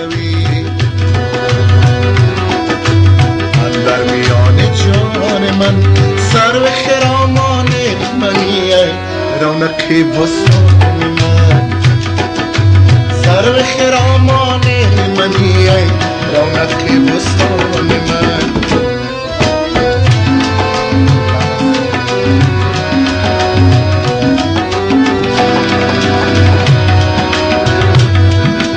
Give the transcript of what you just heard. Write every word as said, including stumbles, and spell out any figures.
شوی اندر میان جان من سر به خرامان منی رونقی بستان من سر به خرامان منی رونقی بستان